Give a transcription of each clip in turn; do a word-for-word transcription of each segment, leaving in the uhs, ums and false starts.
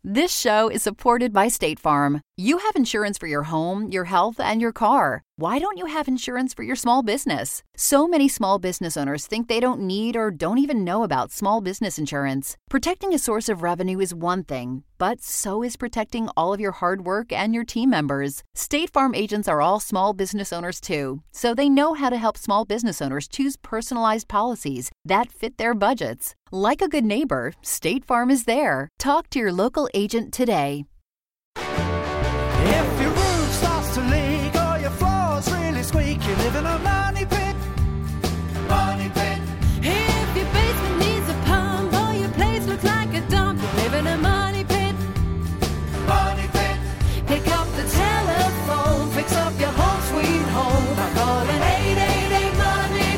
This show is supported by State Farm. You have insurance for your home, your health, and your car. Why don't you have insurance for your small business? So many small business owners think they don't need or don't even know about small business insurance. Protecting a source of revenue is one thing, but so is protecting all of your hard work and your team members. State Farm agents are all small business owners too, so they know how to help small business owners choose personalized policies that fit their budgets. Like a good neighbor, State Farm is there. Talk to your local agent today. If your roof starts to leak or your floor's really squeak, you live in a money pit. Money pit. If your basement needs a pump or your place looks like a dump, you live in a money pit. Money pit. Pick up the telephone, fix up your home sweet home by calling eight eight eight money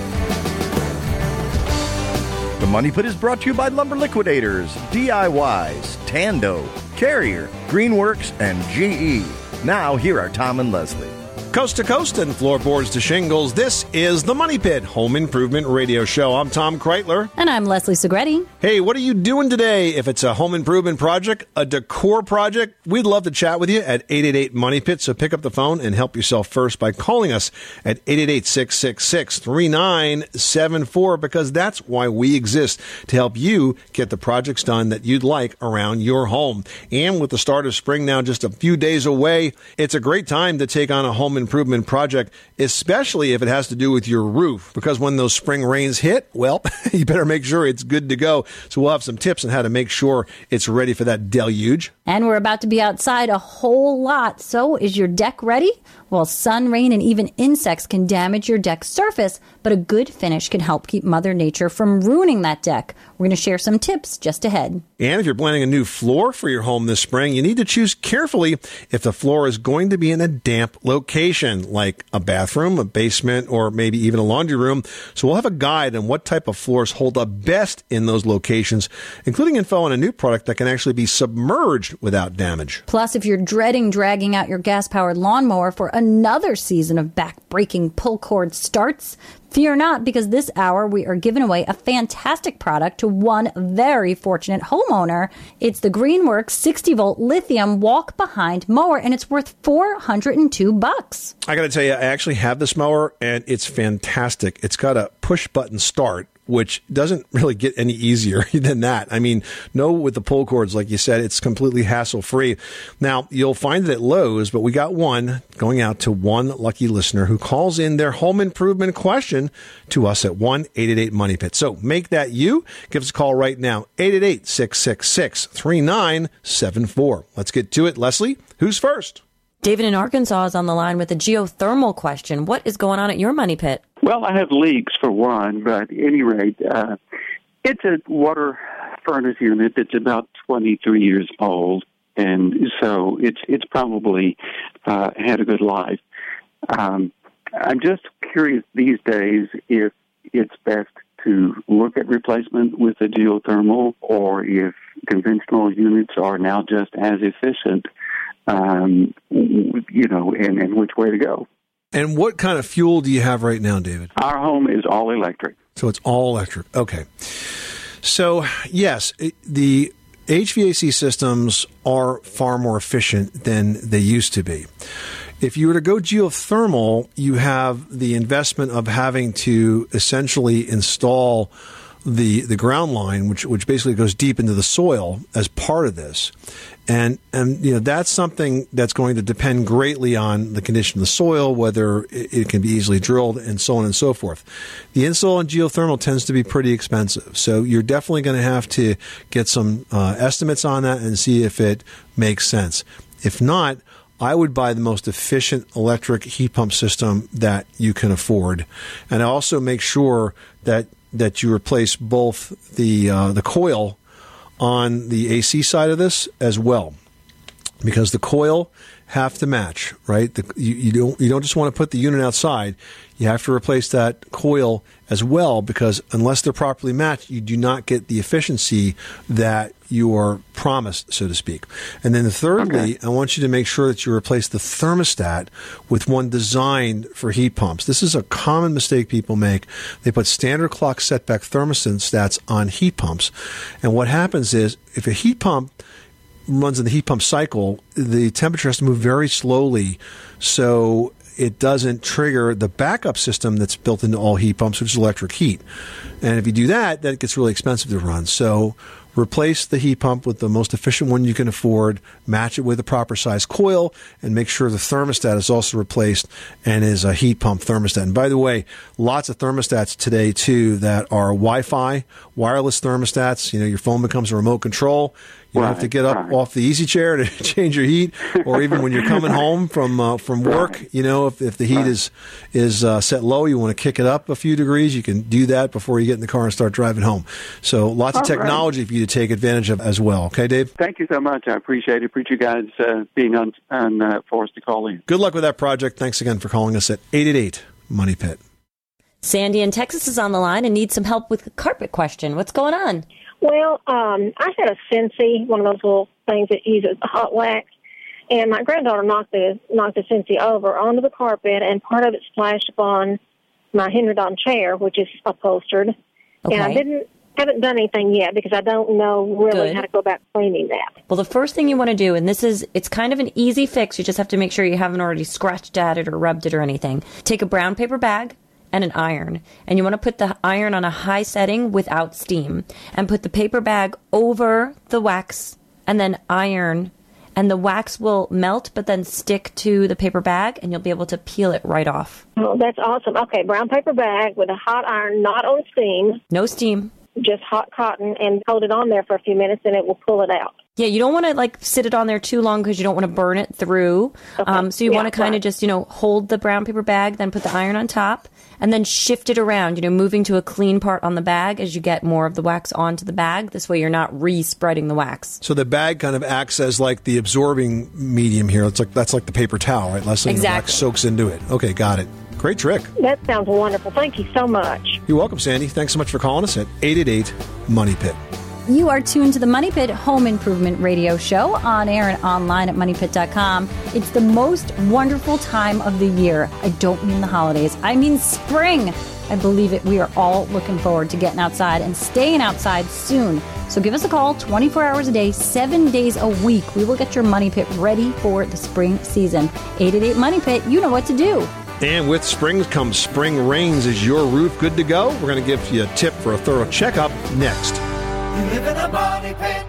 pit. The Money Pit is brought to you by Lumber Liquidators, D I Ys, Tando, Carrier, Greenworks, and G E. Now, here are Tom and Leslie. Coast to coast and floorboards to shingles, this is the Money Pit Home Improvement Radio Show. I'm Tom Kreitler. And I'm Leslie Segretti. Hey, what are you doing today? If it's a home improvement project, a decor project, we'd love to chat with you at eight eight eight money pit. So pick up the phone and help yourself first by calling us at eight eight eight, six six six, three nine seven four, because that's why we exist, to help you get the projects done that you'd like around your home. And with the start of spring now just a few days away, it's a great time to take on a home improvement project, especially if it has to do with your roof, because when those spring rains hit, well, you better make sure it's good to go. So we'll have some tips on how to make sure it's ready for that deluge. And we're about to be outside a whole lot. So is your deck ready? Well, sun, rain, and even insects can damage your deck surface, but a good finish can help keep Mother Nature from ruining that deck. We're going to share some tips just ahead. And if you're planning a new floor for your home this spring, you need to choose carefully if the floor is going to be in a damp location, like a bathroom, a basement, or maybe even a laundry room. So we'll have a guide on what type of floors hold up best in those locations, including info on a new product that can actually be submerged without damage. Plus, if you're dreading dragging out your gas-powered lawnmower for another season of back-breaking pull cord starts, fear not, because this hour we are giving away a fantastic product to one very fortunate homeowner. It's the Greenworks sixty volt lithium walk-behind mower, and it's worth four hundred two bucks. I got to tell you, I actually have this mower, and it's fantastic. It's got a push-button start, which doesn't really get any easier than that. I mean, no, with the pull cords, like you said, it's completely hassle-free. Now, you'll find it at Lowe's, but we got one going out to one lucky listener who calls in their home improvement question to us at one eight eight eight money pit. So make that you. Give us a call right now, eight eight eight, six six six, three nine seven four. Let's get to it. Leslie, who's first? David in Arkansas is on the line with a geothermal question. What is going on at your money pit? Well, I have leaks for one, but at any rate, uh, it's a water furnace unit that's about twenty-three years old, and so it's it's probably uh, had a good life. Um, I'm just curious these days if it's best to look at replacement with a geothermal, or if conventional units are now just as efficient, um, you know, and, and which way to go. And what kind of fuel do you have right now, David? Our home is all electric. So it's all electric. Okay. So, yes, it, the H V A C systems are far more efficient than they used to be. If you were to go geothermal, you have the investment of having to essentially install the the ground line, which which basically goes deep into the soil as part of this. And, and you know, that's something that's going to depend greatly on the condition of the soil, whether it, it can be easily drilled, and so on and so forth. The install in geothermal tends to be pretty expensive. So you're definitely going to have to get some uh, estimates on that and see if it makes sense. If not, I would buy the most efficient electric heat pump system that you can afford. And also make sure that, that you replace both the uh, the coil on the A C side of this as well, because the coil have to match, right? The, you, you don't you don't just want to put the unit outside. You have to replace that coil as well, because unless they're properly matched, you do not get the efficiency that you are promised, so to speak. And then thirdly, okay. I want you to make sure that you replace the thermostat with one designed for heat pumps. This is a common mistake people make. They put standard clock setback thermostats on heat pumps. And what happens is, if a heat pump runs in the heat pump cycle, the temperature has to move very slowly, so it doesn't trigger the backup system that's built into all heat pumps, which is electric heat. And if you do that, then it gets really expensive to run. So replace the heat pump with the most efficient one you can afford, match it with a proper size coil, and make sure the thermostat is also replaced and is a heat pump thermostat. And by the way, lots of thermostats today, too, that are Wi-Fi, wireless thermostats. You know, your phone becomes a remote control. You don't Right, have to get up right. off the easy chair to change your heat, or even when you're coming home from uh, from work. Right. You know, if, if the heat Right. is is uh, set low, you want to kick it up a few degrees. You can do that before you get in the car and start driving home. So lots of All right. technology for you to take advantage of as well. Okay, Dave? Thank you so much. I appreciate it. Appreciate you guys uh, being on, on uh, for us to call in. Good luck with that project. Thanks again for calling us at eight eight eight, Money Pit. Sandy in Texas is on the line and needs some help with the carpet question. What's going on? Well, um, I had a Scentsy, one of those little things that uses hot wax, and my granddaughter knocked the knocked the Scentsy over onto the carpet, and part of it splashed upon my Henry Don chair, which is upholstered. Okay. And I didn't haven't done anything yet because I don't know really Good. how to go about cleaning that. Well, the first thing you want to do, and this is, it's kind of an easy fix. You just have to make sure you haven't already scratched at it or rubbed it or anything. Take a brown paper bag and an iron, and you want to put the iron on a high setting without steam, and put the paper bag over the wax, and then iron, and the wax will melt but then stick to the paper bag, and you'll be able to peel it right off. Oh, that's awesome. Okay, brown paper bag with a hot iron, not on steam, No steam. just hot cotton, and hold it on there for a few minutes, and it will pull it out. Yeah, you don't want to like sit it on there too long because you don't want to burn it through. Okay. Um, so you Yeah, want to kind of right. just, you know, hold the brown paper bag, then put the iron on top, and then shift it around, you know, moving to a clean part on the bag as you get more of the wax onto the bag. This way you're not re-spreading the wax. So the bag kind of acts as like the absorbing medium here. It's like that's like the paper towel, right? Less than the wax Exactly. soaks into it. Okay, got it. Great trick. That sounds wonderful. Thank you so much. You're welcome, Sandy. Thanks so much for calling us at eight eight eight, Money Pit. You are tuned to the Money Pit Home Improvement Radio Show on air and online at money pit dot com. It's the most wonderful time of the year. I don't mean the holidays. I mean spring. I believe it. We are all looking forward to getting outside and staying outside soon. So give us a call twenty-four hours a day, seven days a week. We will get your Money Pit ready for the spring season. eight eight eight, Money Pit. You know what to do. And with spring comes spring rains. Is your roof good to go? We're going to give you a tip for a thorough checkup next. You live in a money pit.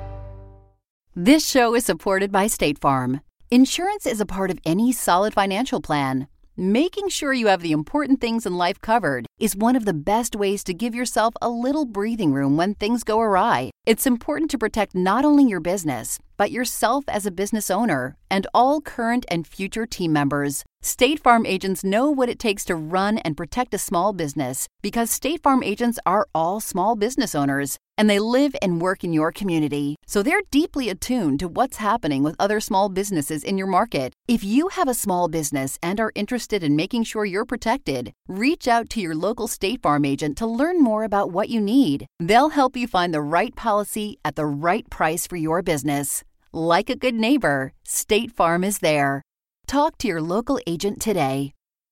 This show is supported by State Farm. Insurance is a part of any solid financial plan. Making sure you have the important things in life covered is one of the best ways to give yourself a little breathing room when things go awry. It's important to protect not only your business, but yourself as a business owner and all current and future team members. State Farm agents know what it takes to run and protect a small business because State Farm agents are all small business owners and they live and work in your community. So they're deeply attuned to what's happening with other small businesses in your market. If you have a small business and are interested in making sure you're protected, reach out to your local State Farm agent to learn more about what you need. They'll help you find the right policy at the right price for your business. Like a good neighbor, State Farm is there. Talk to your local agent today.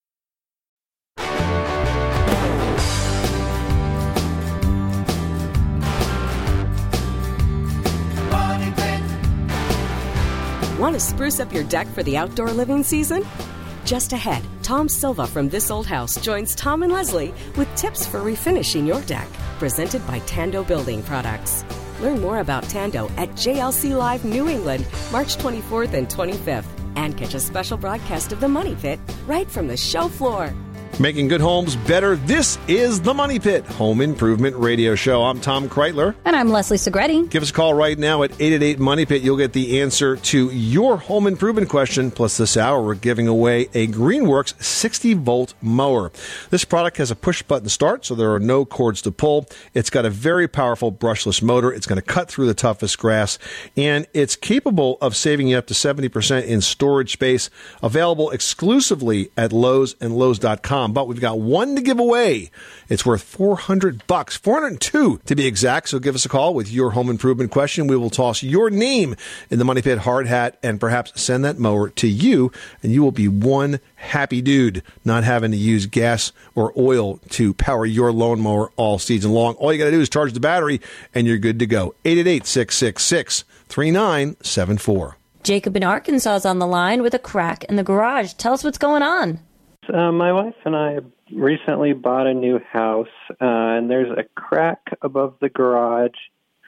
Money pit. Want to spruce up your deck for the outdoor living season? Just ahead, Tom Silva from This Old House joins Tom and Leslie with tips for refinishing your deck, presented by Tando Building Products. Learn more about Tando at J L C Live New England, March twenty-fourth and twenty-fifth. And catch a special broadcast of The Money Pit right from the show floor. Making good homes better. This is the Money Pit Home Improvement Radio Show. I'm Tom Kreitler. And I'm Leslie Segretti. Give us a call right now at eight eight eight, Money Pit. You'll get the answer to your home improvement question. Plus, this hour, we're giving away a Greenworks sixty volt mower. This product has a push-button start, so there are no cords to pull. It's got a very powerful brushless motor. It's going to cut through the toughest grass, and it's capable of saving you up to seventy percent in storage space. Available exclusively at Lowe's and Lowe's dot com. But we've got one to give away. It's worth four hundred bucks, four hundred two to be exact. So give us a call with your home improvement question. We will toss your name in the Money Pit hard hat and perhaps send that mower to you, and you will be one happy dude not having to use gas or oil to power your lawnmower all season long. All you got to do is charge the battery, and you're good to go. eight eight eight, six six six, three nine seven four. Jacob in Arkansas is on the line with a crack in the garage. Tell us what's going on. Uh, my wife and I recently bought a new house, uh, and there's a crack above the garage.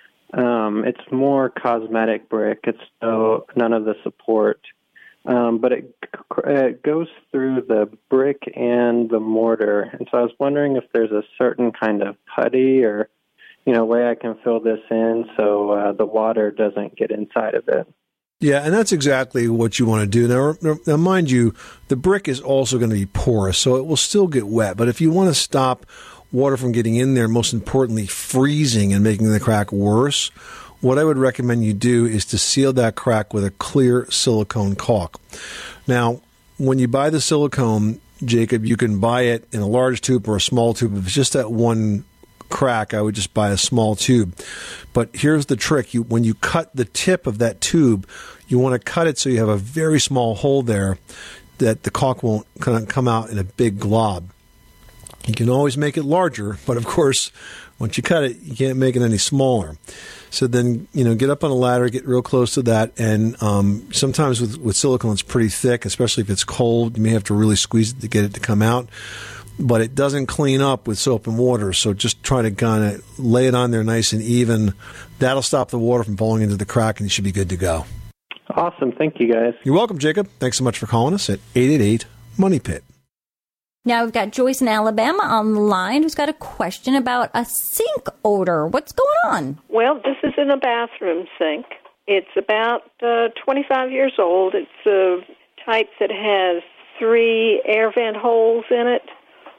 Um, it's more cosmetic brick. It's no, none of the support. Um, but it, it goes through the brick and the mortar. And so I was wondering if there's a certain kind of putty or, you know, way I can fill this in so uh, the water doesn't get inside of it. Yeah, and that's exactly what you want to do. Now, now, mind you, the brick is also going to be porous, so it will still get wet. But if you want to stop water from getting in there, most importantly, freezing and making the crack worse, what I would recommend you do is to seal that crack with a clear silicone caulk. Now, when you buy the silicone, Jacob, you can buy it in a large tube or a small tube. If it's just that one crack, I would just buy a small tube. But here's the trick. You, when you cut the tip of that tube, you want to cut it so you have a very small hole there that the caulk won't kind of come out in a big glob. You can always make it larger, but of course, once you cut it, you can't make it any smaller. So then, you know, get up on a ladder, get real close to that, and um, sometimes with, with silicone, it's pretty thick, especially if it's cold. You may have to really squeeze it to get it to come out. But it doesn't clean up with soap and water, so just try to kind of lay it on there nice and even. That'll stop the water from falling into the crack, and you should be good to go. Awesome. Thank you, guys. You're welcome, Jacob. Thanks so much for calling us at eight eight eight, MONEY PIT. Now we've got Joyce in Alabama on the line who's got a question about a sink odor. What's going on? Well, this is in a bathroom sink. It's about uh, twenty-five years old. It's a type that has three air vent holes in it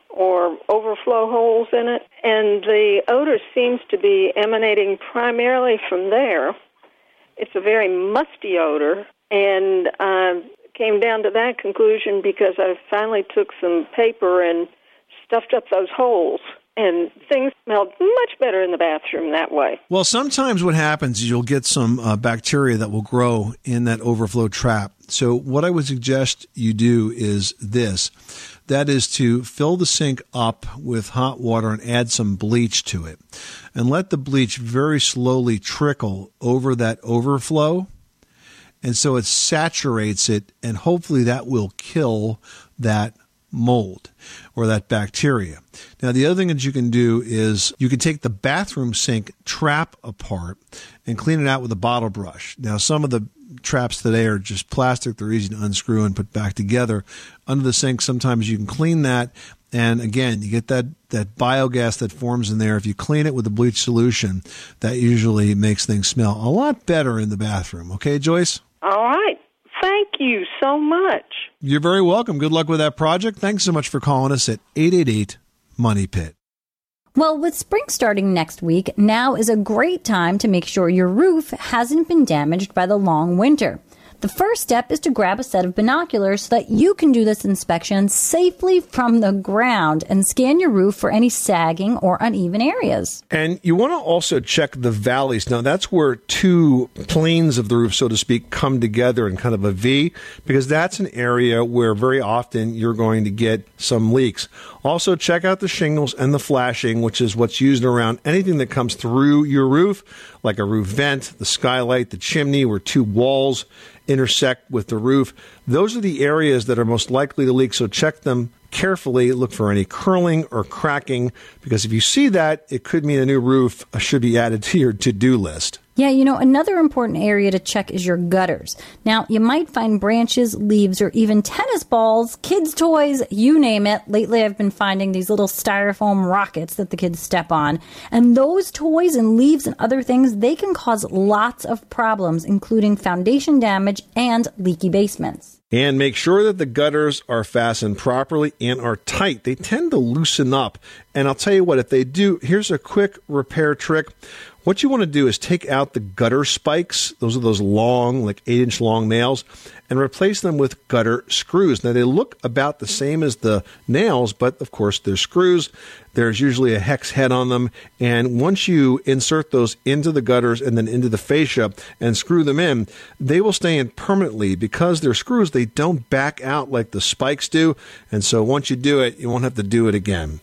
or overflow holes in it, and the odor seems to be emanating primarily from there. It's a very musty odor, and uh, came down to that conclusion because I finally took some paper and stuffed up those holes, and things smelled much better in the bathroom that way. Well, sometimes what happens is you'll get some uh, bacteria that will grow in that overflow trap. So what I would suggest you do is this. That is to fill the sink up with hot water and add some bleach to it. And let the bleach very slowly trickle over that overflow. And so it saturates it, and hopefully that will kill that mold or that bacteria. Now, the other thing that you can do is you can take the bathroom sink trap apart and clean it out with a bottle brush. Now, some of the traps today are just plastic. They're easy to unscrew and put back together. Under the sink, sometimes you can clean that. And again, you get that, that biogas that forms in there. If you clean it with a bleach solution, that usually makes things smell a lot better in the bathroom. Okay, Joyce? All right. Thank you so much. You're very welcome. Good luck with that project. Thanks so much for calling us at eight eight eight, MONEY PIT. Well, with spring starting next week, now is a great time to make sure your roof hasn't been damaged by the long winter. The first step is to grab a set of binoculars so that you can do this inspection safely from the ground and scan your roof for any sagging or uneven areas. And you want to also check the valleys. Now, that's where two planes of the roof, so to speak, come together in kind of a V, because that's an area where very often you're going to get some leaks. Also, check out the shingles and the flashing, which is what's used around anything that comes through your roof, like a roof vent, the skylight, the chimney, where two walls intersect with the roof. Those are the areas that are most likely to leak, so check them carefully. Look for any curling or cracking, because if you see that, it could mean a new roof should be added to your to-do list. Yeah, you know, another important area to check is your gutters. Now, you might find branches, leaves, or even tennis balls, kids' toys, you name it. Lately, I've been finding these little styrofoam rockets that the kids step on. And those toys and leaves and other things, they can cause lots of problems, including foundation damage and leaky basements. And make sure that the gutters are fastened properly and are tight. They tend to loosen up. And I'll tell you what, if they do, here's a quick repair trick. What you want to do is take out the gutter spikes. Those are those long, like eight-inch long nails, and replace them with gutter screws. Now, they look about the same as the nails, but, of course, they're screws. There's usually a hex head on them, and once you insert those into the gutters and then into the fascia and screw them in, they will stay in permanently. Because they're screws, they don't back out like the spikes do, and so once you do it, you won't have to do it again.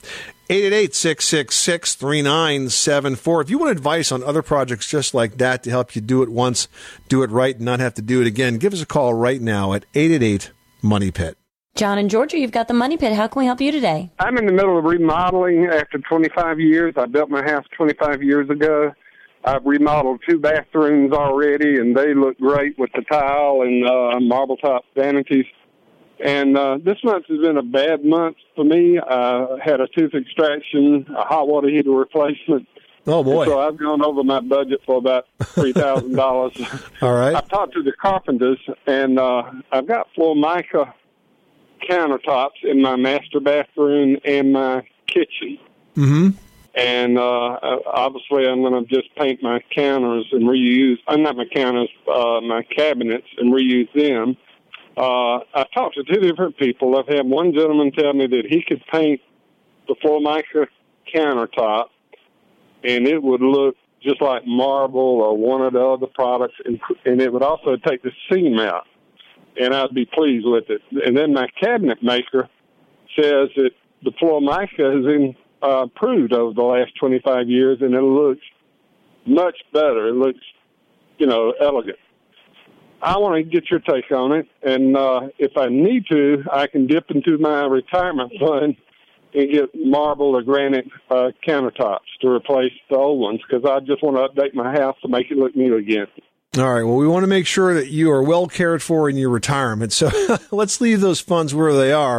eight eight eight, six six six, three nine seven four. If you want advice on other projects just like that to help you do it once, do it right, and not have to do it again, give us a call right now at eight eight eight, Money Pit. John in Georgia, you've got the Money Pit. How can we help you today? I'm in the middle of remodeling after twenty-five years. I built my house twenty-five years ago. I've remodeled two bathrooms already, and they look great with the tile and uh, marble top vanities. And uh, this month has been a bad month for me. I had a tooth extraction, a hot water heater replacement. Oh, boy. And so I've gone over my budget for about three thousand dollars. All right. I've talked to the carpenters, and uh, I've got Formica countertops in my master bathroom and my kitchen. Mm-hmm. And uh, obviously I'm going to just paint my counters and reuse, uh, not my counters, uh, my cabinets and reuse them. Uh, I've talked to two different people. I've had one gentleman tell me that he could paint the Formica countertop and it would look just like marble or one of the other products, and, and it would also take the seam out, and I'd be pleased with it. And then my cabinet maker says that the Formica has been uh, improved over the last twenty-five years, and it looks much better. It looks, you know, elegant. I want to get your take on it, and uh, if I need to, I can dip into my retirement fund and get marble or granite uh, countertops to replace the old ones, because I just want to update my house to make it look new again. All right. Well, we want to make sure that you are well cared for in your retirement. So let's leave those funds where they are.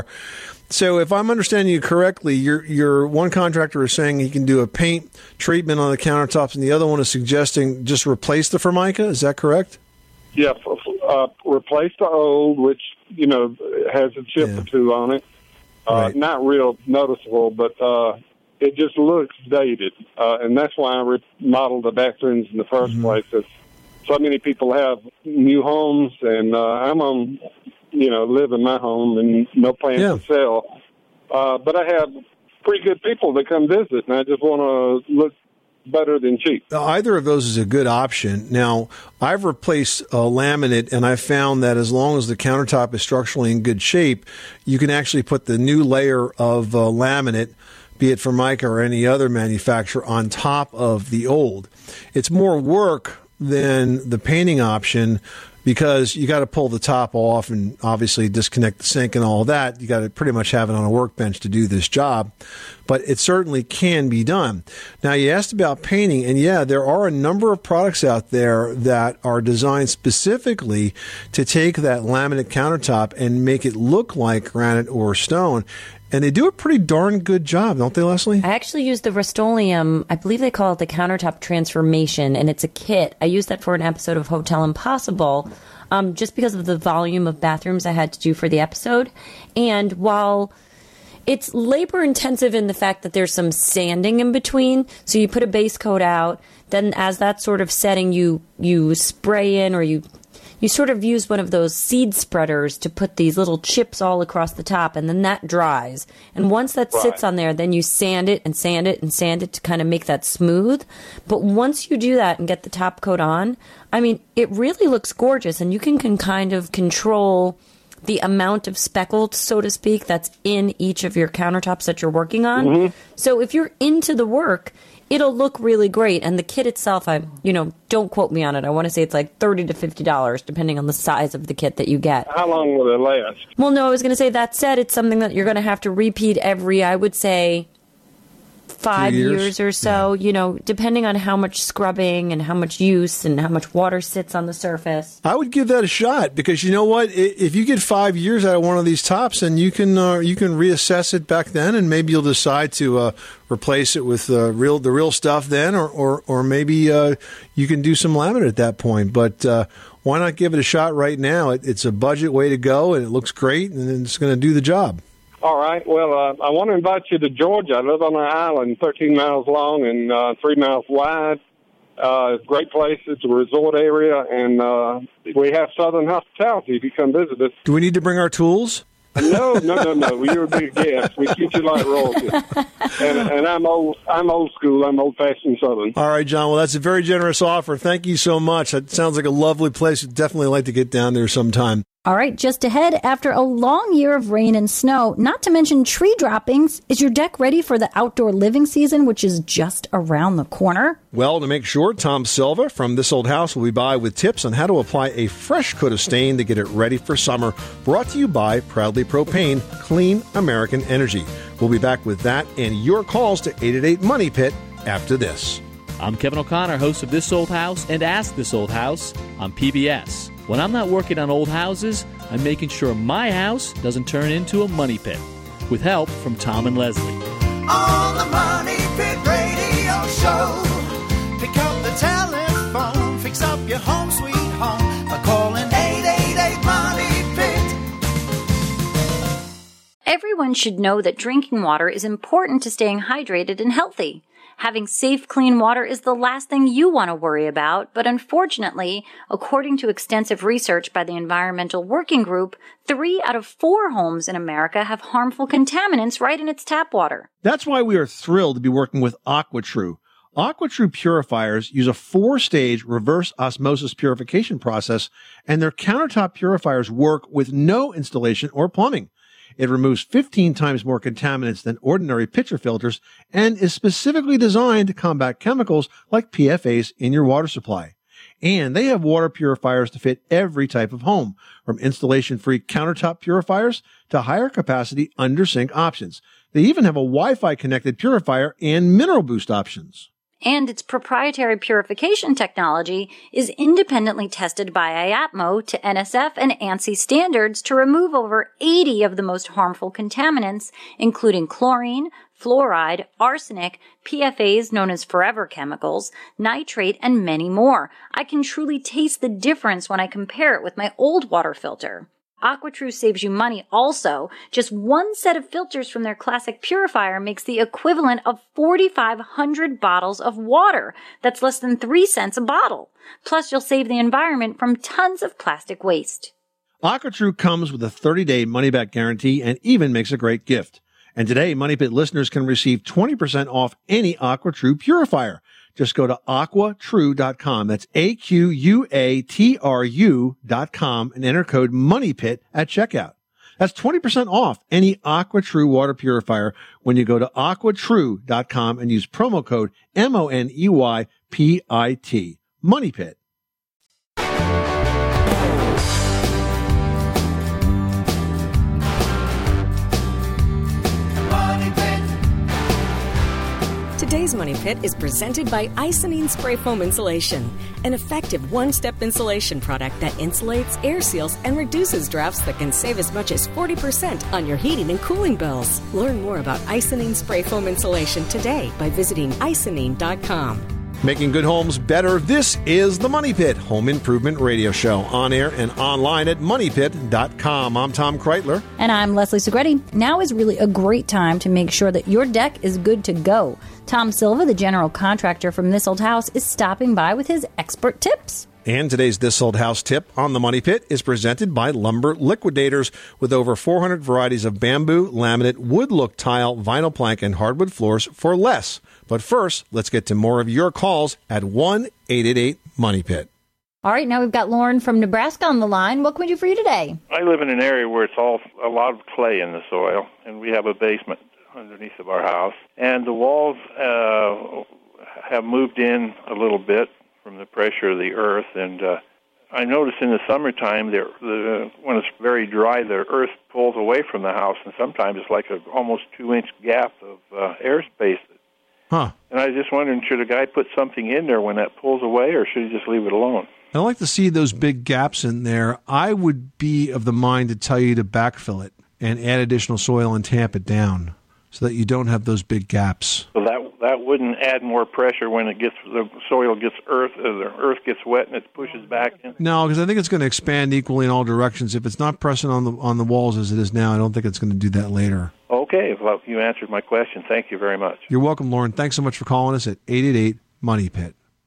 So if I'm understanding you correctly, your your one contractor is saying he can do a paint treatment on the countertops, and the other one is suggesting just replace the Formica. Is that correct? Yeah, uh, replace the old, which, you know, has a chip yeah. or two on it. Uh, right. Not real noticeable, but uh, it just looks dated. Uh, and that's why I remodeled the bathrooms in the first mm-hmm. place. It's, so many people have new homes, and uh, I'm on, you know, live in my home and no plans yeah. to sell. Uh, but I have pretty good people that come visit, and I just want to look better than cheap. Either of those is a good option. Now, I've replaced uh, laminate, and I've found that as long as the countertop is structurally in good shape, you can actually put the new layer of uh, laminate, be it Formica or any other manufacturer, on top of the old. It's more work than the painting option, because you got to pull the top off and obviously disconnect the sink and all of that. You got to pretty much have it on a workbench to do this job, but it certainly can be done. Now, you asked about painting, and yeah, there are a number of products out there that are designed specifically to take that laminate countertop and make it look like granite or stone. And they do a pretty darn good job, don't they, Leslie? I actually use the Rust-Oleum, I believe they call it the Countertop Transformation, and it's a kit. I used that for an episode of Hotel Impossible, um, just because of the volume of bathrooms I had to do for the episode. And while it's labor-intensive in the fact that there's some sanding in between, so you put a base coat out, then as that sort of setting, you, you spray in or you... You sort of use one of those seed spreaders to put these little chips all across the top, and then that dries. And once that right. sits on there, then you sand it and sand it and sand it to kind of make that smooth. But once you do that and get the top coat on, I mean, it really looks gorgeous, and you can, can kind of control the amount of speckled, so to speak, that's in each of your countertops that you're working on. Mm-hmm. So if you're into the work, it'll look really great. And the kit itself, I, you know, don't quote me on it. I want to say it's like thirty to fifty dollars, depending on the size of the kit that you get. How long will it last? Well, no, I was going to say, that said, it's something that you're going to have to repeat every, I would say, five years? years or so, yeah. you know, depending on how much scrubbing and how much use and how much water sits on the surface. I would give that a shot, because you know what? If you get five years out of one of these tops, then you can uh, you can reassess it back then, and maybe you'll decide to uh, replace it with uh, real the real stuff then, or or, or maybe uh, you can do some laminate at that point. But uh, why not give it a shot right now? It, it's a budget way to go, and it looks great, and it's going to do the job. All right. Well, uh, I want to invite you to Georgia. I live on an island thirteen miles long and uh, three miles wide. Uh, great place. It's a resort area, and uh, we have Southern hospitality if you come visit us. Do we need to bring our tools? No, no, no, no. You're a big guest. We treat you like royalty. And, and I'm old. I'm old school. I'm old-fashioned Southern. All right, John. Well, that's a very generous offer. Thank you so much. That sounds like a lovely place. I'd definitely like to get down there sometime. All right, just ahead, after a long year of rain and snow, not to mention tree droppings, is your deck ready for the outdoor living season, which is just around the corner? Well, to make sure, Tom Silva from This Old House will be by with tips on how to apply a fresh coat of stain to get it ready for summer. Brought to you by Proudly Propane, Clean American Energy. We'll be back with that and your calls to eight eight eight Money Pit after this. I'm Kevin O'Connor, host of This Old House and Ask This Old House on P B S. When I'm not working on old houses, I'm making sure my house doesn't turn into a money pit. With help from Tom and Leslie. On the Money Pit Radio Show. Pick up the telephone, fix up your home sweet home by calling eight eight eight Money Pit. Everyone should know that drinking water is important to staying hydrated and healthy. Having safe, clean water is the last thing you want to worry about, but unfortunately, according to extensive research by the Environmental Working Group, three out of four homes in America have harmful contaminants right in its tap water. That's why we are thrilled to be working with AquaTrue. AquaTrue purifiers use a four-stage reverse osmosis purification process, and their countertop purifiers work with no installation or plumbing. It removes fifteen times more contaminants than ordinary pitcher filters and is specifically designed to combat chemicals like P F As in your water supply. And they have water purifiers to fit every type of home, from installation-free countertop purifiers to higher capacity under-sink options. They even have a Wi-Fi connected purifier and mineral boost options. And its proprietary purification technology is independently tested by I A P M O to N S F and ANSI standards to remove over eighty of the most harmful contaminants, including chlorine, fluoride, arsenic, P F As known as forever chemicals, nitrate, and many more. I can truly taste the difference when I compare it with my old water filter. AquaTrue saves you money also. Just one set of filters from their classic purifier makes the equivalent of forty-five hundred bottles of water. That's less than three cents a bottle. Plus, you'll save the environment from tons of plastic waste. AquaTrue comes with a thirty-day money-back guarantee and even makes a great gift. And today, Money Pit listeners can receive twenty percent off any AquaTrue purifier. Just go to aqua true dot com. That's A Q U A T R U dot com and enter code MONEYPIT at checkout. That's twenty percent off any AquaTrue water purifier when you go to aqua true dot com and use promo code M O N E Y P I T. MONEYPIT. Today's Money Pit is presented by Icynene Spray Foam Insulation, an effective one-step insulation product that insulates, air seals, and reduces drafts that can save as much as forty percent on your heating and cooling bills. Learn more about Icynene Spray Foam Insulation today by visiting icynene dot com. Making good homes better. This is the Money Pit Home Improvement Radio Show, on air and online at money pit dot com. I'm Tom Kreitler. And I'm Leslie Segretti. Now is really a great time to make sure that your deck is good to go. Tom Silva, the general contractor from This Old House, is stopping by with his expert tips. And today's This Old House tip on the Money Pit is presented by Lumber Liquidators, with over four hundred varieties of bamboo, laminate, wood look tile, vinyl plank, and hardwood floors for less. But first, let's get to more of your calls at one eight eight eight Money Pit. All right, now we've got Lauren from Nebraska on the line. What can we do for you today? I live in an area where it's all a lot of clay in the soil, and we have a basement underneath of our house. And the walls uh, have moved in a little bit from the pressure of the earth. And uh, I notice in the summertime, the, the, when it's very dry, the earth pulls away from the house, and sometimes it's like an almost two-inch gap of uh, airspace. Huh. And I was just wondering, should a guy put something in there when that pulls away, or should he just leave it alone? I like to see those big gaps in there. I would be of the mind to tell you to backfill it and add additional soil and tamp it down so that you don't have those big gaps. So that that wouldn't add more pressure when it gets the soil gets earth, uh, the earth gets wet and it pushes back in? No, because I think it's going to expand equally in all directions. If it's not pressing on the on the walls as it is now, I don't think it's going to do that later. Okay, well, you answered my question. Thank you very much. You're welcome, Lauren. Thanks so much for calling us at eight eight eight Money Pit.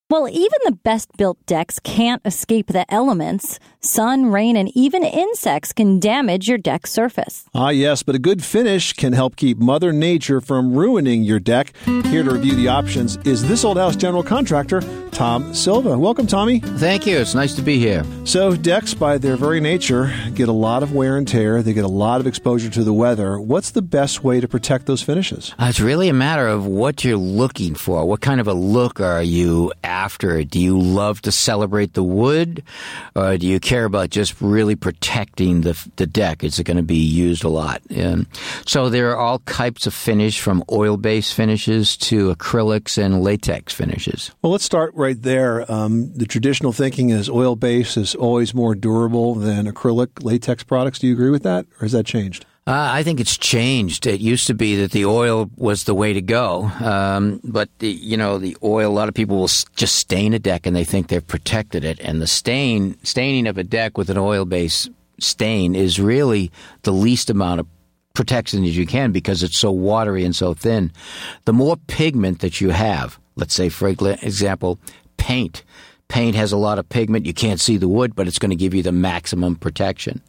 Well, even the best-built decks can't escape the elements. Sun, rain, and even insects can damage your deck surface. Ah, yes, but a good finish can help keep Mother Nature from ruining your deck. Here to review the options is This Old House general contractor, Tom Silva. Welcome, Tommy. Thank you. It's nice to be here. So, decks, by their very nature, get a lot of wear and tear. They get a lot of exposure to the weather. What's the best way to protect those finishes? Uh, it's really a matter of what you're looking for. What kind of a look are you after? Do you love to celebrate the wood, or do you care about just really protecting the the deck? Is it going to be used a lot? And so there are all types of finish, from oil-based finishes to acrylics and latex finishes. Well, let's start right there. Um, the traditional thinking is oil-based is always more durable than acrylic latex products. Do you agree with that, or has that changed? Uh, I think it's changed. It used to be that the oil was the way to go, um, but the, you know, the oil. A lot of people will s- just stain a deck and they think they've protected it. And the stain staining of a deck with an oil-based stain is really the least amount of protection as you can, because it's so watery and so thin. The more pigment that you have, let's say, for example, paint. Paint has a lot of pigment. You can't see the wood, but it's going to give you the maximum protection.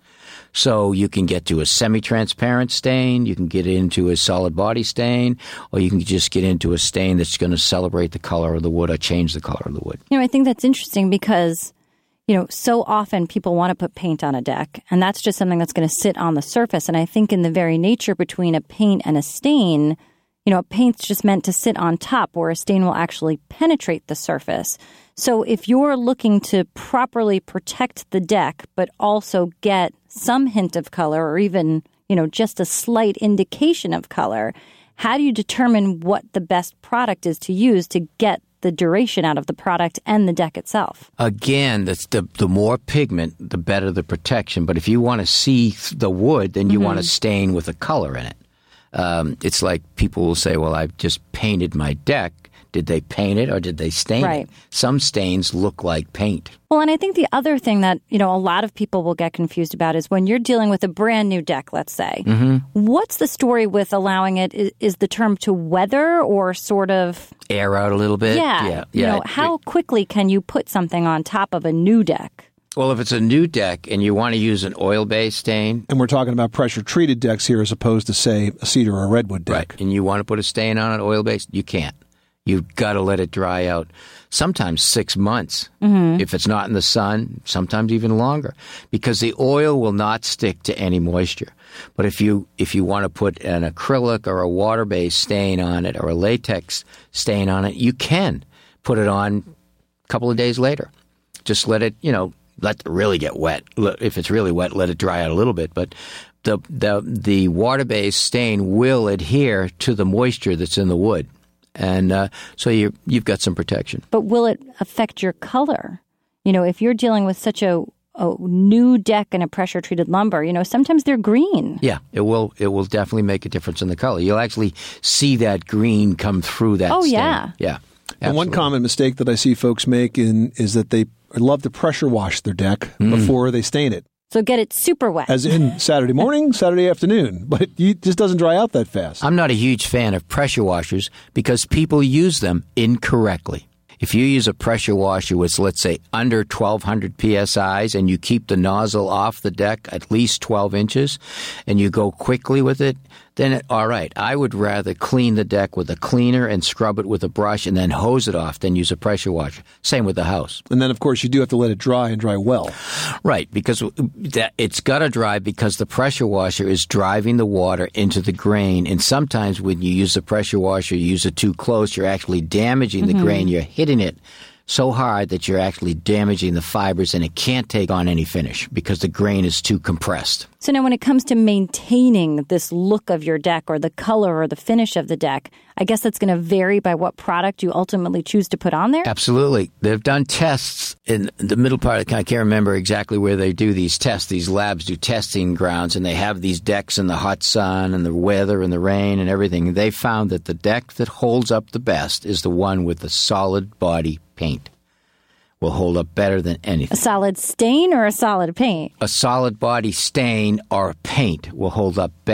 So you can get to a semi-transparent stain, you can get into a solid body stain, or you can just get into a stain that's going to celebrate the color of the wood or change the color of the wood. You know, I think that's interesting because, you know, so often people want to put paint on a deck, and that's just something that's going to sit on the surface. And I think in the very nature between a paint and a stain, you know, a paint's just meant to sit on top, where a stain will actually penetrate the surface. So if you're looking to properly protect the deck, but also get some hint of color, or even, you know, just a slight indication of color, how do you determine what the best product is to use to get the duration out of the product and the deck itself? Again, that's the the more pigment, the better the protection. But if you want to see the wood, then you mm-hmm. want to stain with a color in it. Um, it's like people will say, well, I've just painted my deck. Did they paint it or did they stain right. it? Some stains look like paint. Well, and I think the other thing that, you know, a lot of people will get confused about is when you're dealing with a brand new deck, let's say, mm-hmm. what's the story with allowing it? Is, is the term to weather or sort of air out a little bit? Yeah. yeah, you yeah. know, how quickly can you put something on top of a new deck? Well, if it's a new deck and you want to use an oil-based stain. And we're talking about pressure-treated decks here as opposed to, say, a cedar or a redwood deck. Right. And you want to put a stain on it, oil-based, you can't. You've got to let it dry out, sometimes six months. Mm-hmm. If it's not in the sun, sometimes even longer, because the oil will not stick to any moisture. But if you if you want to put an acrylic or a water-based stain on it or a latex stain on it, you can put it on a couple of days later. Just let it, you know, let it really get wet. If it's really wet, let it dry out a little bit. But the the the water-based stain will adhere to the moisture that's in the wood. And uh, so you you've got some protection. But will it affect your color? You know, if you're dealing with such a, a new deck and a pressure-treated lumber, you know, sometimes they're green. Yeah, it will It will definitely make a difference in the color. You'll actually see that green come through that oh, stain. yeah. Yeah. And one common mistake that I see folks make in is that they love to pressure wash their deck Mm. before they stain it. So get it super wet. As in Saturday morning, Saturday afternoon. But it just doesn't dry out that fast. I'm not a huge fan of pressure washers because people use them incorrectly. If you use a pressure washer with, let's say, under twelve hundred P S Is and you keep the nozzle off the deck at least twelve inches and you go quickly with it, then it, all right. I would rather clean the deck with a cleaner and scrub it with a brush and then hose it off than use a pressure washer. Same with the house. And then, of course, you do have to let it dry and dry well. Right, because that, it's got to dry because the pressure washer is driving the water into the grain. And sometimes when you use the pressure washer, you use it too close, you're actually damaging the Mm-hmm. grain. You're hitting it so hard that you're actually damaging the fibers, and it can't take on any finish because the grain is too compressed. So now when it comes to maintaining this look of your deck or the color or the finish of the deck, I guess that's going to vary by what product you ultimately choose to put on there? Absolutely. They've done tests in the middle part. I can't remember exactly where they do these tests. These labs do testing grounds, and they have these decks in the hot sun and the weather and the rain and everything. They found that the deck that holds up the best is the one with the solid body paint. Will hold up better than anything. A solid stain or a solid paint? A solid body stain or paint will hold up better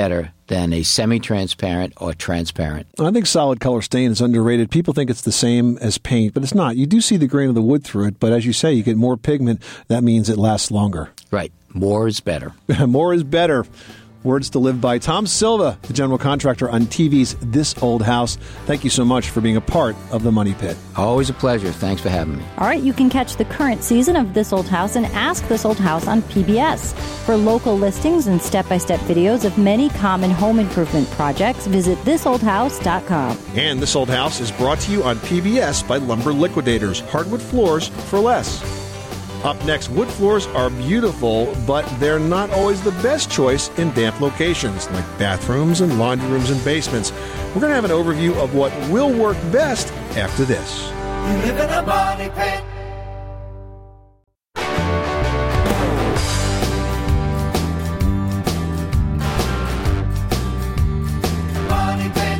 than a semi-transparent or transparent. I think solid color stain is underrated. People think it's the same as paint, but it's not. You do see the grain of the wood through it, but as you say, you get more pigment. That means it lasts longer. Right. More is better. More is better. Words to live by. Tom Silva, the general contractor on T V's This Old House. Thank you so much for being a part of the Money Pit. Always a pleasure. Thanks for having me. All right, you can catch the current season of This Old House and Ask This Old House on P B S. For local listings and step-by-step videos of many common home improvement projects, visit this old house dot com. And This Old House is brought to you on P B S by Lumber Liquidators. Hardwood floors for less. Up next, wood floors are beautiful, but they're not always the best choice in damp locations, like bathrooms and laundry rooms and basements. We're going to have an overview of what will work best after this. You live in a money pit. Money pit.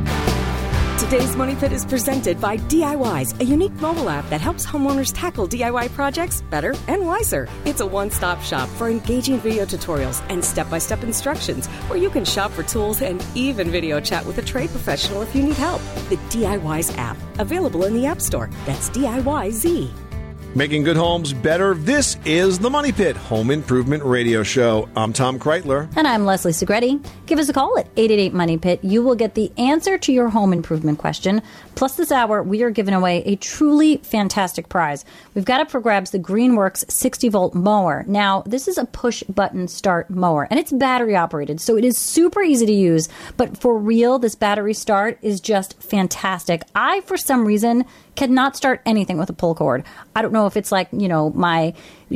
Today's Money Pit is presented by D I Ys, a unique mobile app that helps homeowners tackle D I Y projects better and wiser. It's a one-stop shop for engaging video tutorials and step-by-step instructions where you can shop for tools and even video chat with a trade professional if you need help. The D I Ys app, available in the App Store. That's D I Y Z. Making good homes better. This is the Money Pit Home Improvement Radio Show. I'm Tom Kreitler. And I'm Leslie Segretti. Give us a call at eight eight eight, MONEY PIT. You will get the answer to your home improvement question. Plus, this hour, we are giving away a truly fantastic prize. We've got up for grabs the Greenworks sixty volt mower. Now, this is a push-button start mower, and it's battery-operated, so it is super easy to use. But for real, this battery start is just fantastic. I, for some reason, cannot start anything with a pull cord. I don't know if it's like, you know, my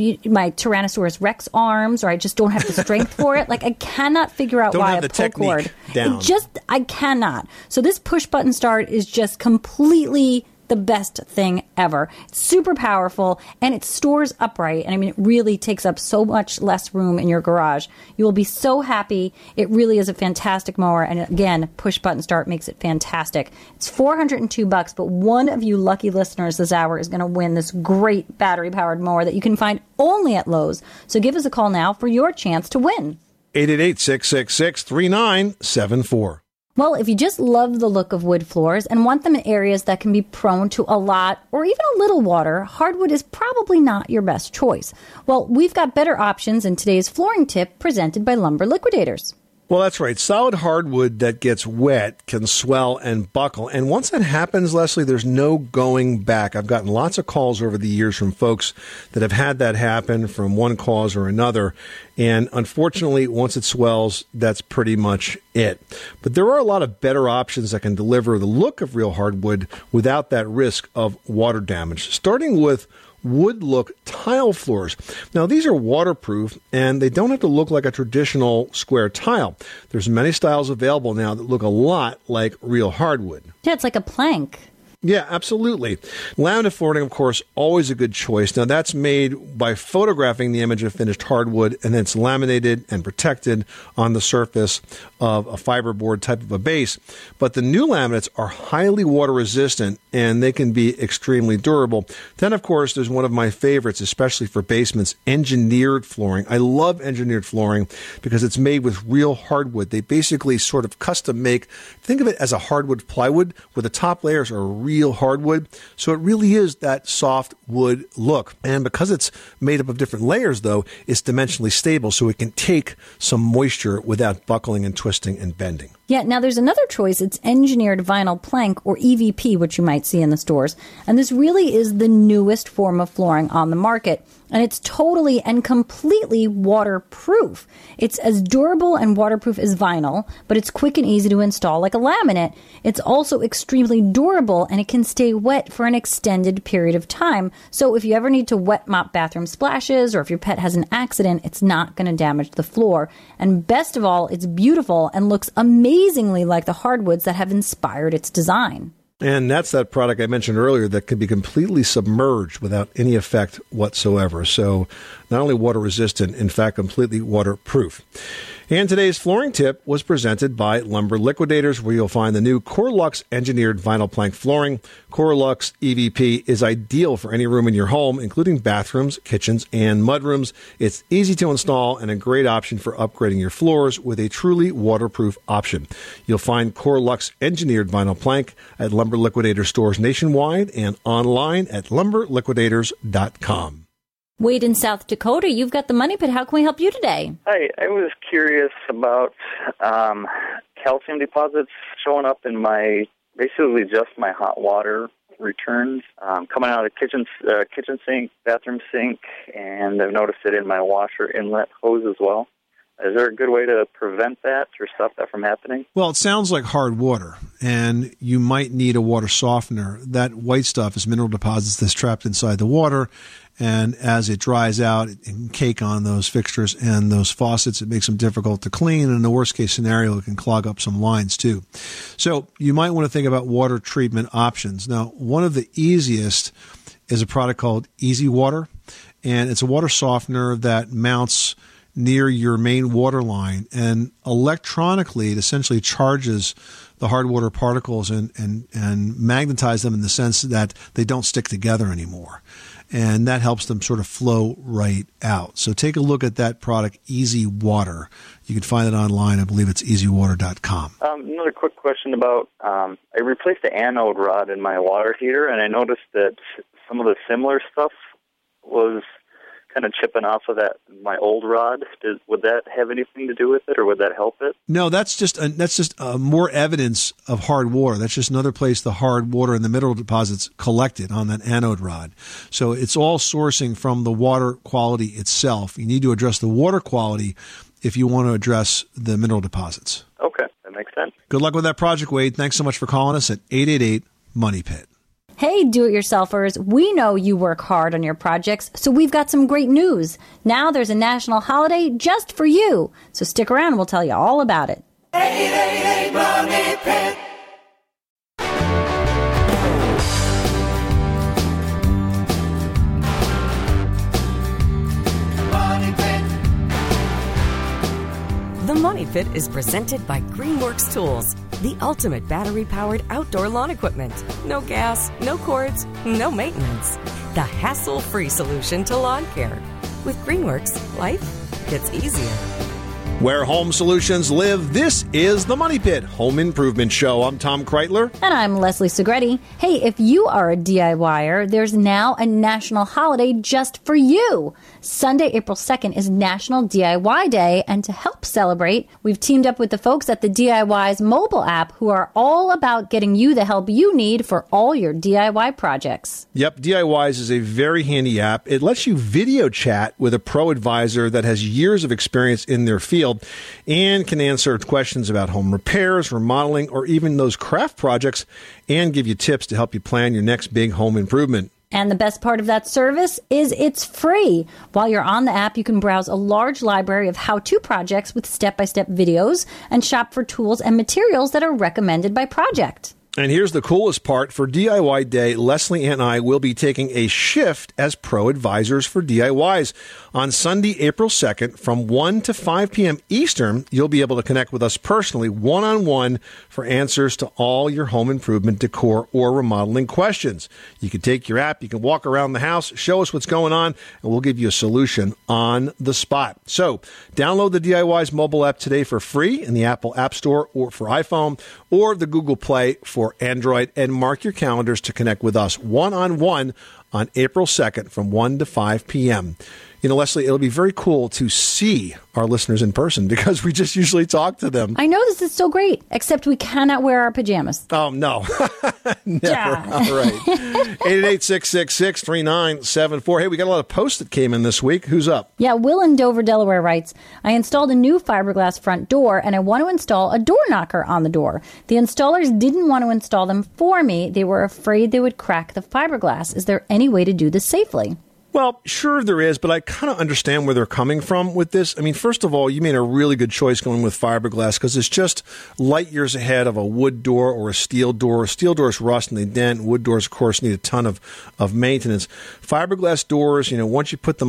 my Tyrannosaurus Rex arms, or I just don't have the strength for it. Like, I cannot figure out don't why have a the pull cord. technique down. It just, I cannot. So this push button start is just completely the best thing ever. It's super powerful, and it stores upright. And I mean, it really takes up so much less room in your garage. You will be so happy. It really is a fantastic mower. And again, push button start makes it fantastic. It's four hundred two bucks, but one of you lucky listeners this hour is going to win this great battery powered mower that you can find only at Lowe's. So give us a call now for your chance to win. eight eight eight, six six six, three nine seven four. Well, if you just love the look of wood floors and want them in areas that can be prone to a lot or even a little water, hardwood is probably not your best choice. Well, we've got better options in today's flooring tip presented by Lumber Liquidators. Well, that's right. Solid hardwood that gets wet can swell and buckle. And once that happens, Leslie, there's no going back. I've gotten lots of calls over the years from folks that have had that happen from one cause or another. And unfortunately, once it swells, that's pretty much it. But there are a lot of better options that can deliver the look of real hardwood without that risk of water damage, starting with wood look tile floors. Now, these are waterproof, and they don't have to look like a traditional square tile. There's many styles available now that look a lot like real hardwood. Yeah, it's like a plank. Yeah, absolutely. Laminate flooring, of course, always a good choice. Now, that's made by photographing the image of finished hardwood, and then it's laminated and protected on the surface of a fiberboard type of a base. But the new laminates are highly water resistant, and they can be extremely durable. Then, of course, there's one of my favorites, especially for basements, engineered flooring. I love engineered flooring because it's made with real hardwood. They basically sort of custom make, think of it as a hardwood plywood, where the top layers are real hardwood. So it really is that soft wood look. And because it's made up of different layers, though, it's dimensionally stable, so it can take some moisture without buckling and twisting and bending. Yeah, now there's another choice. It's engineered vinyl plank, or E V P, which you might see in the stores. And this really is the newest form of flooring on the market. And it's totally and completely waterproof. It's as durable and waterproof as vinyl, but it's quick and easy to install like a laminate. It's also extremely durable, and it can stay wet for an extended period of time. So if you ever need to wet mop bathroom splashes, or if your pet has an accident, it's not going to damage the floor. And best of all, it's beautiful and looks amazingly like the hardwoods that have inspired its design. And that's that product I mentioned earlier that can be completely submerged without any effect whatsoever. So not only water resistant, in fact, completely waterproof. And today's flooring tip was presented by Lumber Liquidators, where you'll find the new Corelux engineered vinyl plank flooring. Corelux E V P is ideal for any room in your home, including bathrooms, kitchens, and mudrooms. It's easy to install and a great option for upgrading your floors with a truly waterproof option. You'll find Corelux engineered vinyl plank at Lumber Liquidator stores nationwide and online at lumber liquidators dot com. Wade in South Dakota, you've got the Money Pit. How can we help you today? Hi, I was curious about um, calcium deposits showing up in my, basically just my hot water returns, um, coming out of the kitchen, uh, kitchen sink, bathroom sink, and I've noticed it in my washer inlet hose as well. Is there a good way to prevent that or stop that from happening? Well, it sounds like hard water, and you might need a water softener. That white stuff is mineral deposits that's trapped inside the water, and as it dries out, it can cake on those fixtures and those faucets. It makes them difficult to clean, and in the worst-case scenario, it can clog up some lines, too. So you might want to think about water treatment options. Now, one of the easiest is a product called Easy Water, and it's a water softener that mounts near your main water line, and electronically it essentially charges the hard water particles and, and, and magnetize them in the sense that they don't stick together anymore. And that helps them sort of flow right out. So take a look at that product, Easy Water. You can find it online. I believe it's easy water dot com. Um, another quick question about, um, I replaced the anode rod in my water heater, and I noticed that some of the similar stuff was kind of chipping off of that my old rod. Did, would that have anything to do with it, or would that help it? No, that's just a, that's just uh, more evidence of hard water. That's just another place the hard water and the mineral deposits collected on that anode rod. So it's all sourcing from the water quality itself. You need to address the water quality if you want to address the mineral deposits. Okay, that makes sense. Good luck with that project, Wade. Thanks so much for calling us at eight eight eight, money pit. Hey, do-it-yourselfers, we know you work hard on your projects, so we've got some great news. Now there's a national holiday just for you. So stick around and we'll tell you all about it. eight eight eight, money pit. The Money Pit is presented by Greenworks Tools, the ultimate battery-powered outdoor lawn equipment. No gas, no cords, no maintenance. The hassle-free solution to lawn care. With Greenworks, life gets easier. Where home solutions live, this is the Money Pit Home Improvement Show. I'm Tom Kreitler. And I'm Leslie Segretti. Hey, if you are a DIYer, there's now a national holiday just for you. Sunday, April second is National D I Y Day, and to help celebrate, we've teamed up with the folks at the D I Y's mobile app who are all about getting you the help you need for all your D I Y projects. Yep, D I Y's is a very handy app. It lets you video chat with a pro advisor that has years of experience in their field and can answer questions about home repairs, remodeling, or even those craft projects, and give you tips to help you plan your next big home improvement. And the best part of that service is it's free. While you're on the app, you can browse a large library of how-to projects with step-by-step videos and shop for tools and materials that are recommended by project. And here's the coolest part. For D I Y Day, Leslie and I will be taking a shift as pro advisors for D I Ys. On Sunday, April second, from one to five p.m. Eastern, you'll be able to connect with us personally, one-on-one, for answers to all your home improvement, decor, or remodeling questions. You can take your app, you can walk around the house, show us what's going on, and we'll give you a solution on the spot. So, download the D I Y's mobile app today for free in the Apple App Store or for iPhone, or the Google Play for Android, and mark your calendars to connect with us one-on-one on April second from one to five p.m. You know, Leslie, it'll be very cool to see our listeners in person because we just usually talk to them. I know this is so great, except we cannot wear our pajamas. Oh, no. Never. Yeah. All right. eight eight eight, six six six, three nine seven four. Hey, we got a lot of posts that came in this week. Who's up? Yeah, Will in Dover, Delaware writes, I installed a new fiberglass front door, and I want to install a door knocker on the door. The installers didn't want to install them for me. They were afraid they would crack the fiberglass. Is there any way to do this safely? Well, sure there is, but I kind of understand where they're coming from with this. I mean, first of all, you made a really good choice going with fiberglass because it's just light years ahead of a wood door or a steel door. Steel doors rust and they dent. Wood doors, of course, need a ton of, of maintenance. Fiberglass doors, you know, once you put them up,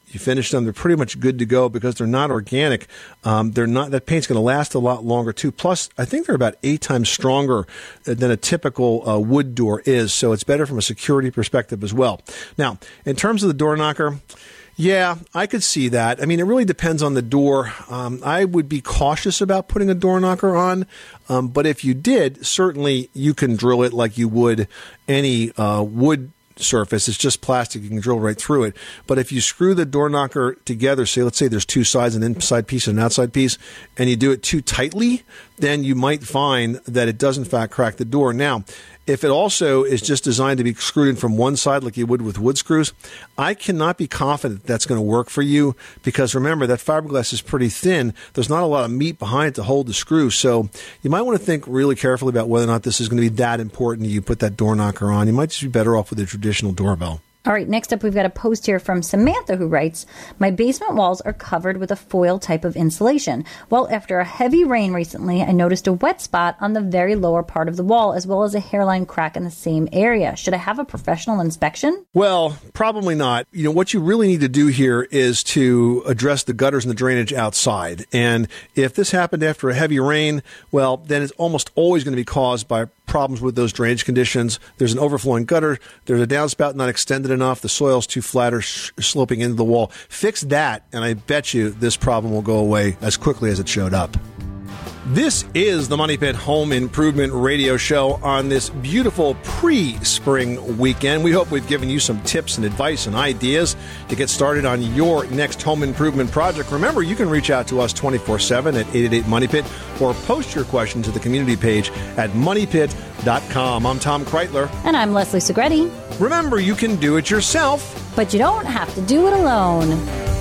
you finish them, they're pretty much good to go because they're not organic. Um, they're not. That paint's going to last a lot longer too. Plus, I think they're about eight times stronger than a typical uh, wood door is, so it's better from a security perspective as well. Now, in terms of the door knocker, yeah, I could see that. I mean, it really depends on the door. Um, I would be cautious about putting a door knocker on, um, but if you did, certainly you can drill it like you would any uh, wood surface. It's just plastic. You can drill right through it. But if you screw the door knocker together, say, let's say there's two sides, an inside piece and an outside piece, and you do it too tightly, then you might find that it does in fact crack the door. Now, if it also is just designed to be screwed in from one side like you would with wood screws, I cannot be confident that's going to work for you because remember, that fiberglass is pretty thin. There's not a lot of meat behind it to hold the screw. So you might want to think really carefully about whether or not this is going to be that important that you put that door knocker on. You might just be better off with a traditional doorbell. All right, next up, we've got a post here from Samantha who writes, my basement walls are covered with a foil type of insulation. Well, after a heavy rain recently, I noticed a wet spot on the very lower part of the wall, as well as a hairline crack in the same area. Should I have a professional inspection? Well, probably not. You know, what you really need to do here is to address the gutters and the drainage outside. And if this happened after a heavy rain, well, then it's almost always going to be caused by problems with those drainage conditions. There's an overflowing gutter. There's a downspout not extended enough. The soil's too flat or sh- sloping into the wall. Fix that, and I bet you this problem will go away as quickly as it showed up. This is the Money Pit Home Improvement Radio Show on this beautiful pre-spring weekend. We hope we've given you some tips and advice and ideas to get started on your next home improvement project. Remember, you can reach out to us twenty-four seven at eight eight eight money pit or post your question to the community page at money pit dot com. I'm Tom Kreitler. And I'm Leslie Segretti. Remember, you can do it yourself, but you don't have to do it alone.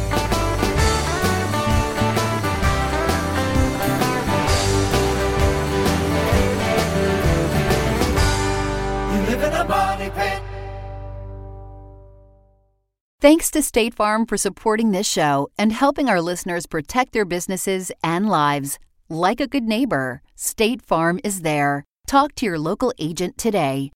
Thanks to State Farm for supporting this show and helping our listeners protect their businesses and lives. Like a good neighbor, State Farm is there. Talk to your local agent today.